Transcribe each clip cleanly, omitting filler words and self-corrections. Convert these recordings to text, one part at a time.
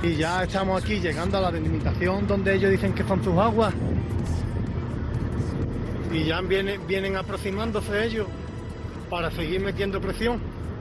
Y ya estamos aquí llegando a la delimitación donde ellos dicen que son sus aguas. Y ya vienen aproximándose ellos para seguir metiendo presión.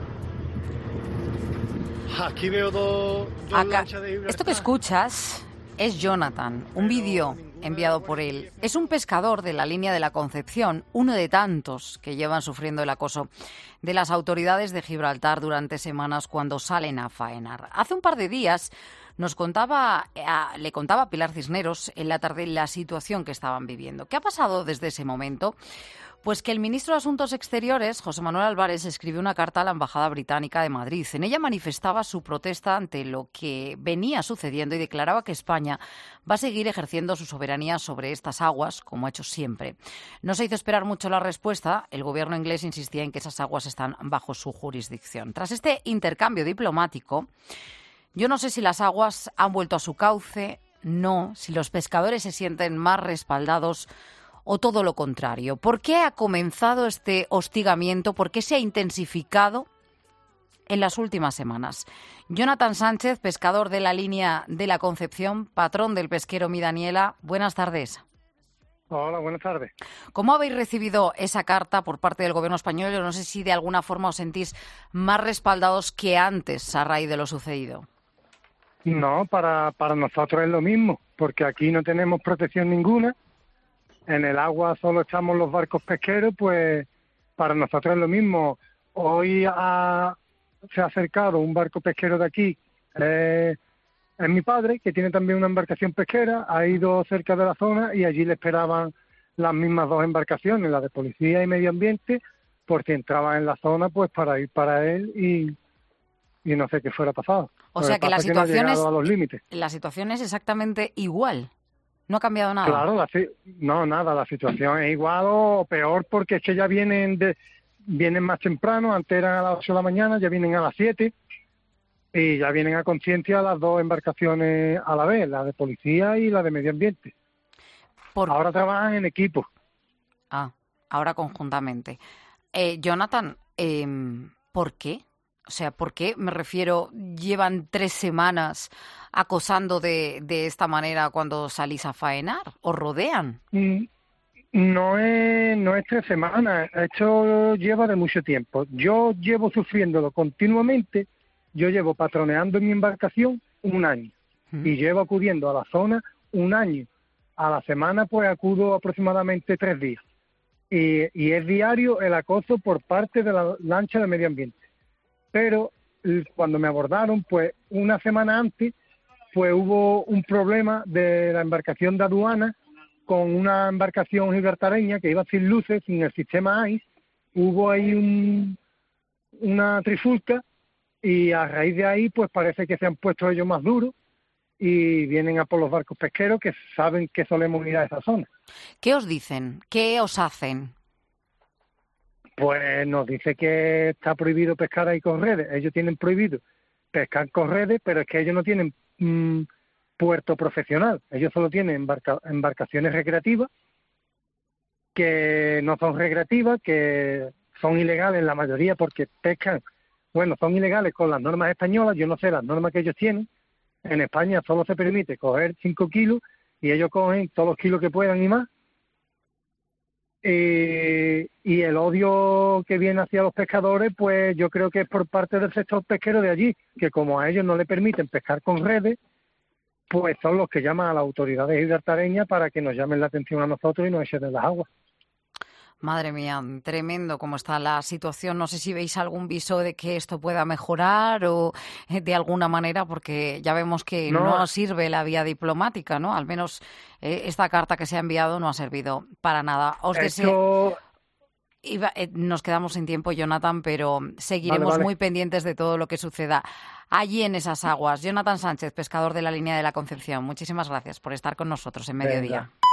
Aquí veo dos lanchas de Gibraltar. Esto que escuchas es Jonathan, un vídeo enviado por él. Es un pescador de la línea de la Concepción, uno de tantos que llevan sufriendo el acoso de las autoridades de Gibraltar durante semanas cuando salen a faenar. Hace un par de días le contaba a Pilar Cisneros en la tarde la situación que estaban viviendo. ¿Qué ha pasado desde ese momento? Pues que el ministro de Asuntos Exteriores, José Manuel Álvarez, escribió una carta a la Embajada Británica de Madrid. En ella manifestaba su protesta ante lo que venía sucediendo y declaraba que España va a seguir ejerciendo su soberanía sobre estas aguas, como ha hecho siempre. No se hizo esperar mucho la respuesta. El gobierno inglés insistía en que esas aguas están bajo su jurisdicción. Tras este intercambio diplomático, yo no sé si las aguas han vuelto a su cauce, no, si los pescadores se sienten más respaldados o todo lo contrario. ¿Por qué ha comenzado este hostigamiento? ¿Por qué se ha intensificado en las últimas semanas? Jonathan Sánchez, pescador de la línea de la Concepción, patrón del pesquero Mi Daniela, buenas tardes. Hola, buenas tardes. ¿Cómo habéis recibido esa carta por parte del gobierno español? Yo no sé si de alguna forma os sentís más respaldados que antes a raíz de lo sucedido. No, para nosotros es lo mismo, porque aquí no tenemos protección ninguna. En el agua solo echamos los barcos pesqueros, pues para nosotros es lo mismo. Hoy se ha acercado un barco pesquero de aquí, es mi padre, que tiene también una embarcación pesquera, ha ido cerca de la zona y allí le esperaban las mismas dos embarcaciones, la de policía y medio ambiente, por si entraba en la zona, pues para ir para él y no sé qué fuera pasado. O sea que la situación no ha llegado a los límites. La situación es exactamente igual. ¿No ha cambiado nada? Claro, no, nada, la situación es igual o peor porque es que ya vienen más temprano, antes eran a las 8 de la mañana, ya vienen a las 7 y ya vienen a conciencia las dos embarcaciones a la vez, la de policía y la de medio ambiente. Ahora trabajan en equipo. Ahora conjuntamente. Jonathan, ¿por qué? O sea, ¿por qué? Me refiero, llevan 3 semanas acosando de esta manera cuando salís a faenar, ¿os rodean? No es 3 semanas, esto lleva de mucho tiempo. Yo llevo sufriéndolo continuamente, yo llevo patroneando en mi embarcación 1 año y llevo acudiendo a la zona 1 año. A la semana pues acudo aproximadamente 3 días y es diario el acoso por parte de la lancha de medio ambiente. Pero cuando me abordaron, pues 1 semana antes, pues hubo un problema de la embarcación de aduana con una embarcación gibraltareña que iba sin luces, sin el sistema AIS. Hubo ahí una trifulca y a raíz de ahí, pues parece que se han puesto ellos más duros y vienen a por los barcos pesqueros que saben que solemos ir a esa zona. ¿Qué os dicen? ¿Qué os hacen? Pues nos dice que está prohibido pescar ahí con redes. Ellos tienen prohibido pescar con redes, pero es que ellos no tienen puerto profesional. Ellos solo tienen embarcaciones recreativas, que no son recreativas, que son ilegales la mayoría porque pescan. Bueno, son ilegales con las normas españolas. Yo no sé las normas que ellos tienen. En España solo se permite coger 5 kilos y ellos cogen todos los kilos que puedan y más. Y el odio que viene hacia los pescadores, pues yo creo que es por parte del sector pesquero de allí, que como a ellos no le permiten pescar con redes, pues son los que llaman a las autoridades gibraltareñas para que nos llamen la atención a nosotros y nos echen de las aguas. Madre mía, tremendo cómo está la situación. No sé si veis algún viso de que esto pueda mejorar o de alguna manera, porque ya vemos que no sirve la vía diplomática, ¿no? Al menos esta carta que se ha enviado no ha servido para nada. Os deseo... Nos quedamos sin tiempo, Jonathan, pero seguiremos muy pendientes de todo lo que suceda allí en esas aguas. Jonathan Sánchez, pescador de la línea de la Concepción, muchísimas gracias por estar con nosotros en Mediodía.